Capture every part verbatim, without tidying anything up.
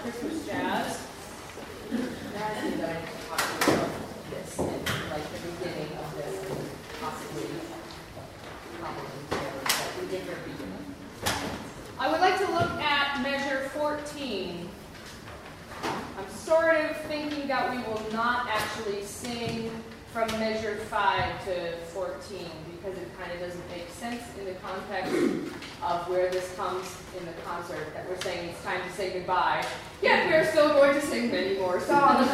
Christmas jazz. Imagine that I'm talking about this in like the beginning of this, and possibly, probably together, but we did very beginning. I would like to look at measure fourteen. I'm sort of thinking that we will not actually sing from measure five to fourteen because it kind of doesn't make sense in the context of where this comes in the concert, that we're saying it's time to say goodbye, yet we're still going to sing many more songs.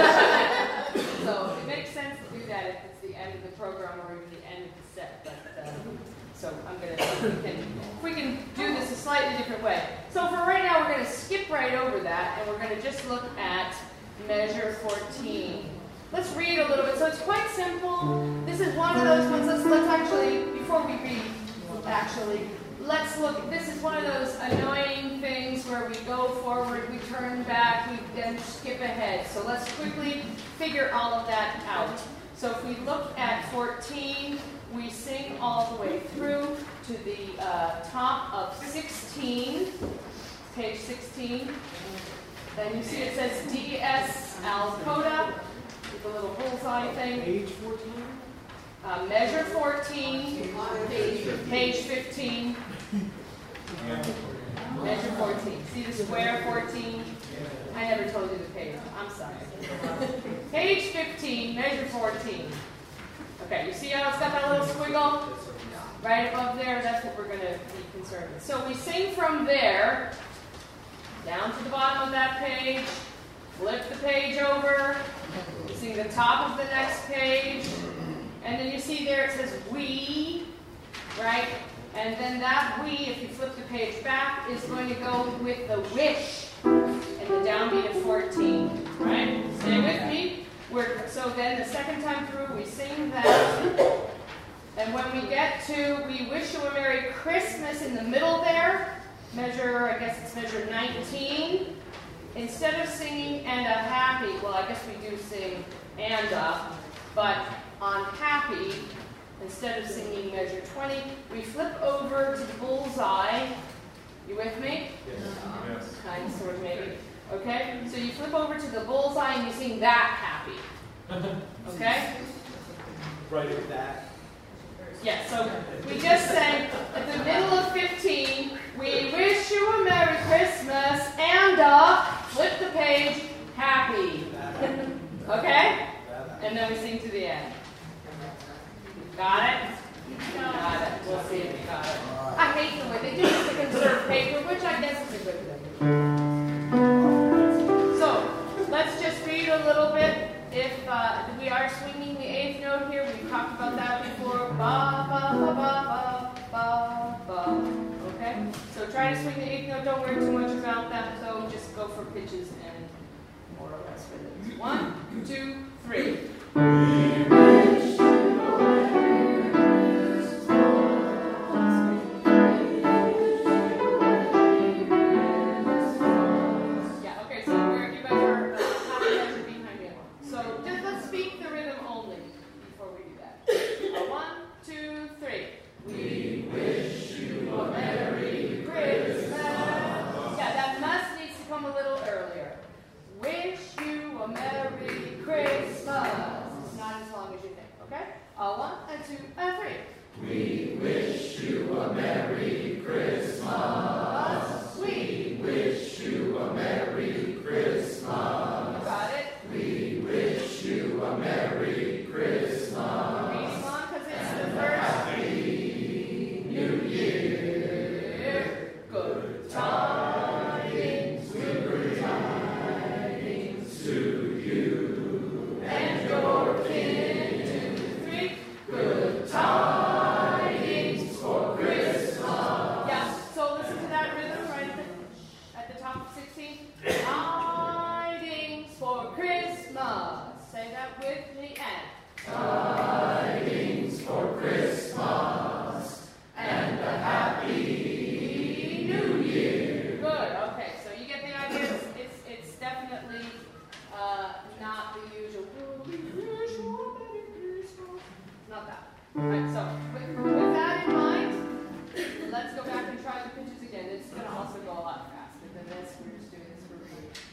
So it makes sense to do that if it's the end of the program or even the end of the set. But, uh, so I'm going to, we can, we can do this a slightly different way. So for right now, we're going to skip right over that, and we're going to just look at measure fourteen. Let's read a little bit. So it's quite simple. This is one of those ones. Let's, let's actually, before we read, actually, let's look. This is one of those annoying things where we go forward, we turn back, we then skip ahead. So let's quickly figure all of that out. So if we look at fourteen, we sing all the way through to the uh, top of sixteen, page sixteen. Then you see it says D S Al Coda. The little bullseye thing. Page fourteen? Uh, measure fourteen, page fifteen. Measure fourteen. See the square fourteen? I never told you the page. I'm sorry. Page fifteen, measure fourteen. Okay, you see how it's got that little squiggle? Right above there, that's what we're going to be concerned with. So we sing from there, down to the bottom of that page, flip the page over, you see the top of the next page, and then you see there it says we, right? And then that we, if you flip the page back, is going to go with the wish and the downbeat of fourteen, right? Stay with me. We're, so then the second time through, we sing that. And when we get to we wish you a Merry Christmas in the middle there, measure, I guess it's measure nineteen. Instead of singing and a happy, well, I guess we do sing and a, but on happy, instead of singing measure twenty, we flip over to the bullseye. You with me? Yes. Yes. Kind of, sort of, maybe. Okay? So you flip over to the bullseye and you sing that happy. Okay? Right at that. Yeah, so we just sang at the middle of fifteen, we wish you a Merry Christmas and a, flip the page, happy. Okay? And then we sing to the end. Got it? Got it. We'll see if we got it. I hate the way they do this to conserve paper, which I guess is a good thing. So, let's just read a little bit. If uh, we are swinging the eighth note here, we've talked about that before. Ba, ba, ba, ba, ba, ba, ba. Okay? So try to swing the eighth note. Don't worry too much about that, though. Just go for pitches and more or less rhythms. One, two, three. We wish you a Merry Christmas. Yeah, okay, so we're, you guys are uh, half a measure behind me. So just let's speak the rhythm only before we do that. Uh, one, two, three. We wish you a Merry Christmas. Yeah, that must needs to come a little earlier. Wish you a Merry Christmas. It's not as long as you think, okay? Uh, one, and two, and three. We wish you a Merry Christmas. We wish you a Merry Christmas. Got it? We wish you a Merry Christmas. Read along because it's the first. Happy New Year. Good tidings, good tidings to you and your kin. Two, three. Good tidings for Christmas. Yeah, so listen to that rhythm right at the, at the top of sixteen. Tidings for Christmas. Say that with me and. Tidings for Christmas and a happy New Year. Good. Okay, so you get the idea. It's it's, it's definitely uh, not the usual. Not that. All right. So with, with that in mind, let's go back and try the pitches again. It's going to also go a lot faster than this. We're just doing this for reading.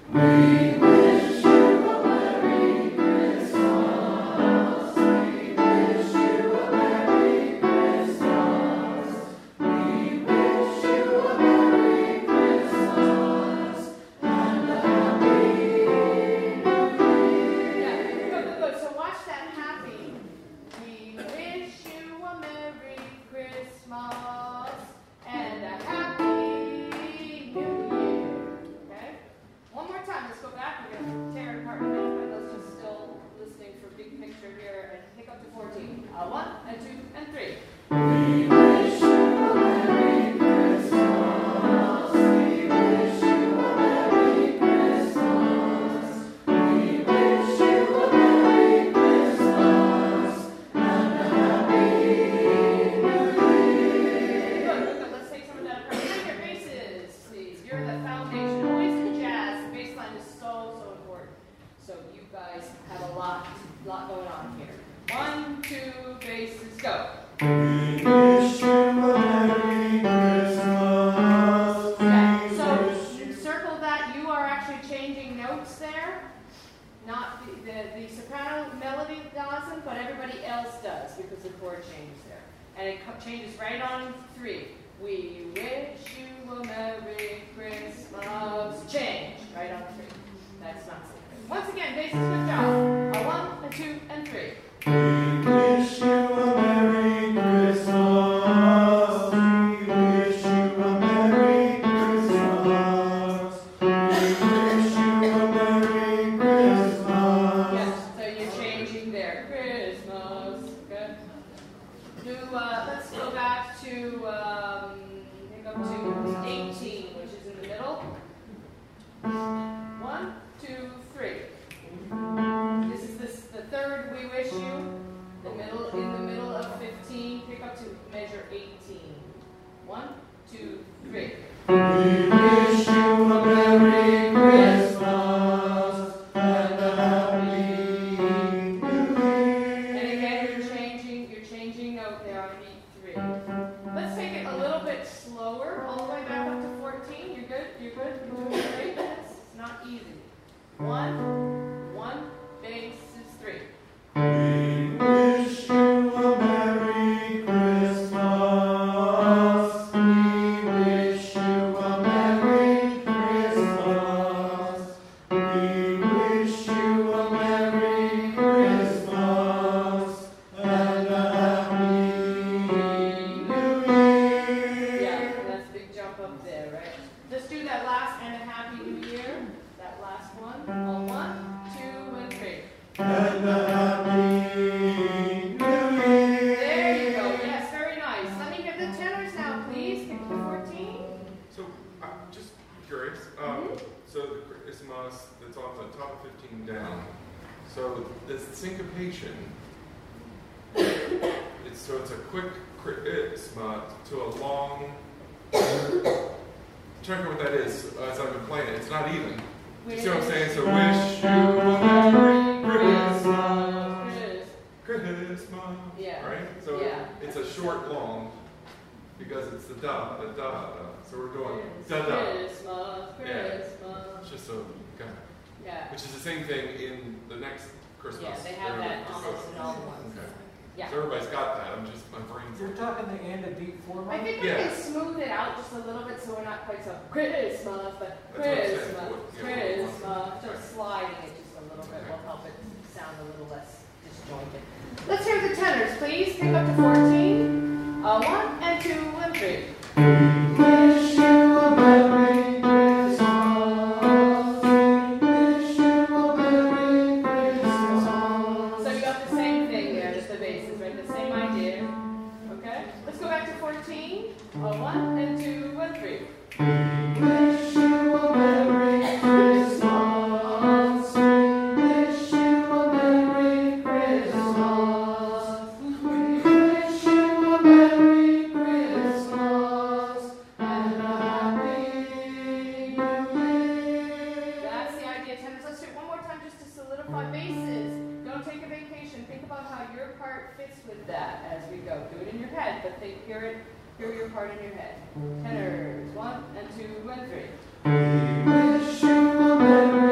We wish you a merry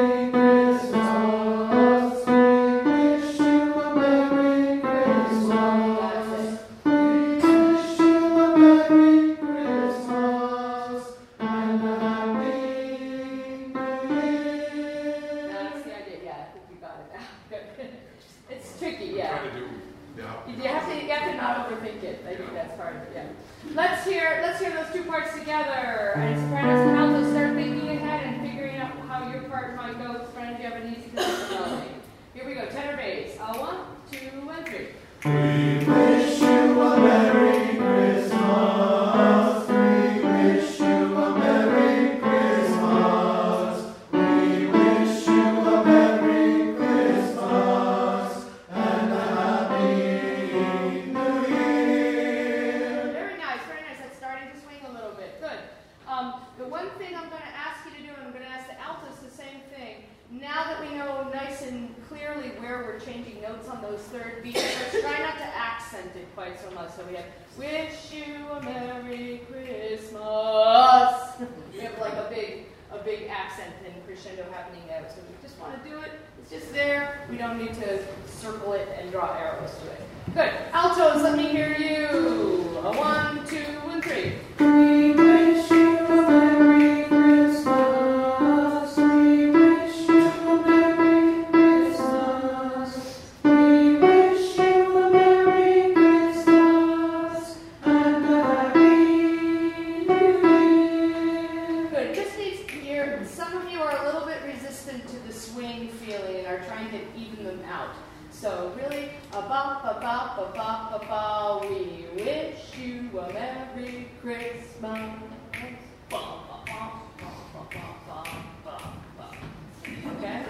think it. I think that's part of it. Yeah. Let's hear. Let's hear those two parts together. And sopranos and altos, start thinking ahead and figuring out how your part might go. Sopranos, you have an easy melody. Here we go. Tenor bass. Uh, one, two, and three. We wish you a Merry Christmas. We wish you a Merry Christmas. We wish you a Merry Christmas and a Happy New Year. Very nice, very nice. That's starting to swing a little bit. Good. Um, the one thing I'm going to ask you to do, and I'm going to ask the altos the same thing. Now that we know nice and clearly where we're changing notes on those third beats, let's try not to accent it quite so much. So we have, wish you a Merry Christmas. We have like a big, a big accent and crescendo happening there. So we just want to do it. It's just there. We don't need to circle it and draw arrows to it. Good. Altos, let me hear you. A one, two, and three. We wish you a Merry Christmas. We wish you a Merry Christmas. We wish you a Merry Christmas and a Happy New Year. Good. Just needs here. Some of you are a little bit resistant to the swing feeling and are trying to even them out. So really, a ba ba ba ba ba ba ba. We wish you a Merry Christmas. Ba, ba, ba, ba, ba, ba, ba, ba. Okay.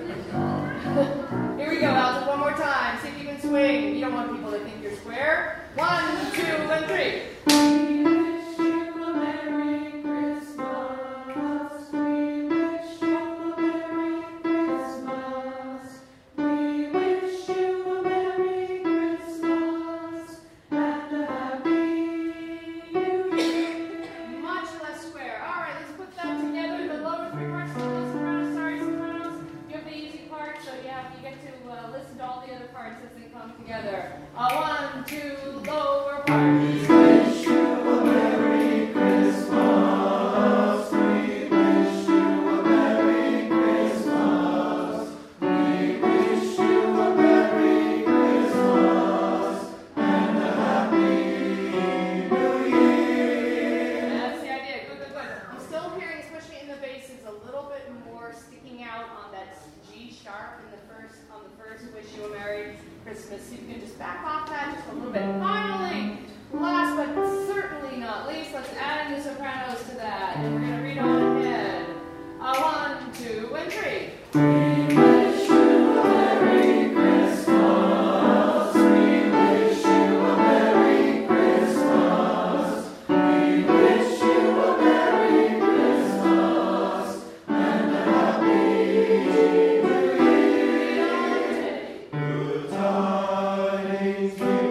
Here we go, Alton. One more time. See if you can swing. You don't want people to think you're square. One, two, and three. We wish you a Merry Christmas. We wish you a Merry Christmas. We wish you a Merry Christmas and a Happy New Year. Much less square. All right, let's put that together. The lower three parts, sopranos, sopranos, sorry, sopranos. You have the easy part, so you have you get to uh, listen to all the other parts as they come together. Uh, one, two, lower parts. We wish you a Merry Christmas. We wish you a Merry Christmas. We wish you a Merry Christmas and a Happy New Year. That's the idea. Good, good, good. I'm still hearing, especially in the bass, it's a little bit more sticking out on that G sharp in the first, on the first "Wish You a Merry Christmas." So you can just back off that just a little bit. Finally, last but certainly not least, let's add in the sopranos to that, and we're going to read on ahead. Uh, one, two, and three. We wish you a Merry Christmas. We wish you a Merry Christmas. We wish you a Merry Christmas and a Happy New Read on Year. take. Good tidings we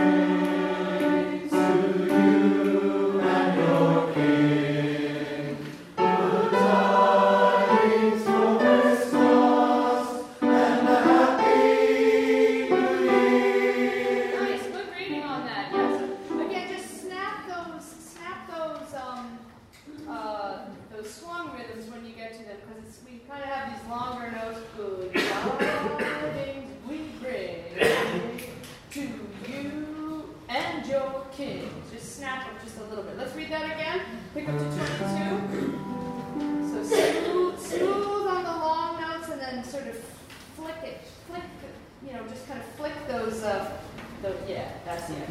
bring to you and your King. Good tidings for Christmas and a Happy New Year. Nice, good reading on that. Yes. Again, just snap those, snap those, um, uh, those swung rhythms when you get to them, because we kind of have these longer notes. Good tidings we bring to you and your king. Just snap them just a little bit. Let's read that again. Pick up to twenty-two. So smooth, smooth on the long notes, and then sort of flick it, flick, you know, just kind of flick those. Uh, those yeah, that's it.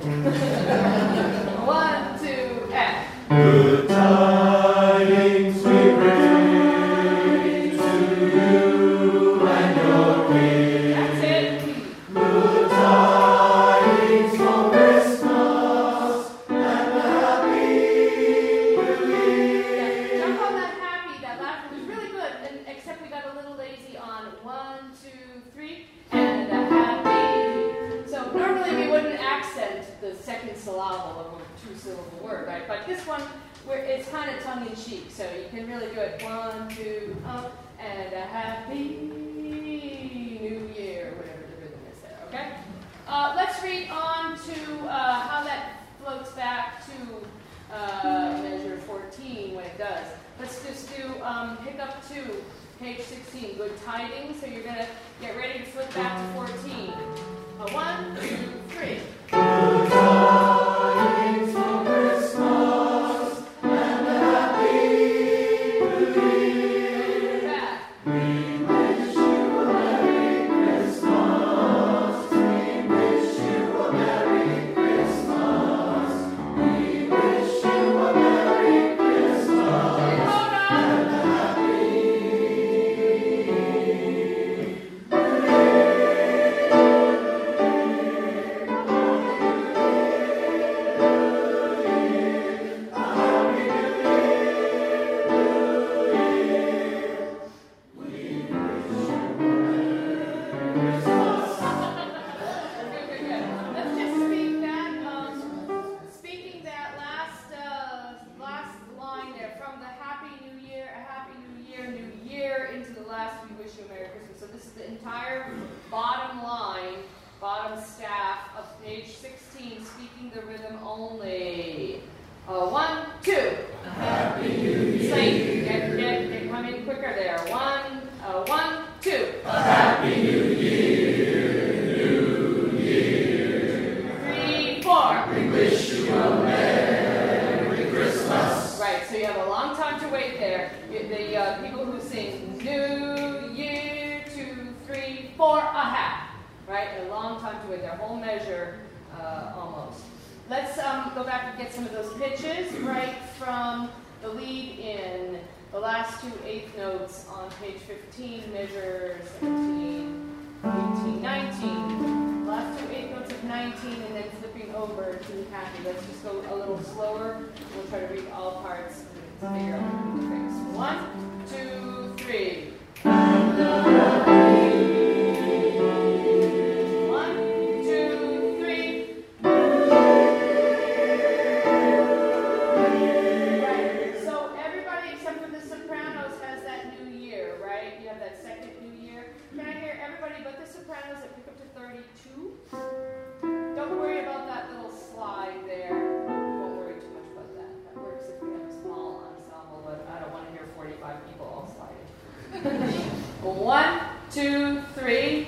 One, two, and. Good tidings we bring to you and your King. That's it. Good tidings for Christmas and a Happy New Year. Yeah, jump on that happy. That last one was really good, and except we got a little lazy on one, two, three, and a happy. So normally we wouldn't accent the second syllable of a two-syllable word, right? But this one, where it's kind of tongue-in-cheek, so you can really do it. One, two, up, and a happy New Year, whatever the rhythm is there. Okay. Uh, let's read on to uh, how that floats back to uh, measure fourteen when it does. Let's just do um, pick up two, page sixteen. Good tidings. So you're gonna get ready to flip back to fourteen. A one, two, three. Good tidings. only. Uh, one, two. Happy New Year. Slate, get, get, get coming quicker there. One, uh, one, two. A Happy New Year, New Year. Three, four. We wish you a Merry Christmas. Right, so you have a long time to wait there. You, the uh, people who sing New Year, two, three, four, a half. Right, a long time to wait, their whole measure uh, almost. Let's um, go back and get some of those pitches right from the lead in the last two eighth notes on page fifteen, measure seventeen, eighteen, nineteen. Last two eighth notes of nineteen and then flipping over to happy. Let's just go a little slower. We'll try to read all parts and figure out what to fix. One, two, three. One, two, three. Right. So everybody except for the sopranos has that new year, right? You have that second new year. Can I hear everybody but the sopranos that pick up to thirty-two? Don't worry about that little slide there. Don't worry too much about that. That works if we have a small ensemble, but I don't want to hear forty-five people all sliding. One, two, three.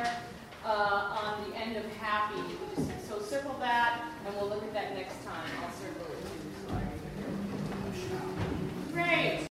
Uh, on the end of happy. So circle that, and we'll look at that next time.